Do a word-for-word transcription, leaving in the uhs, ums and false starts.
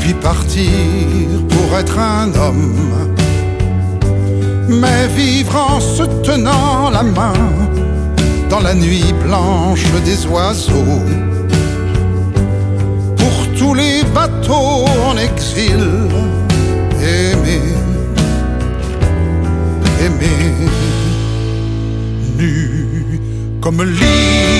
puis partir pour être un homme. Mais vivre en se tenant la main dans la nuit blanche des oiseaux, pour tous les bateaux en exil, aimer, aimer, nu comme l'île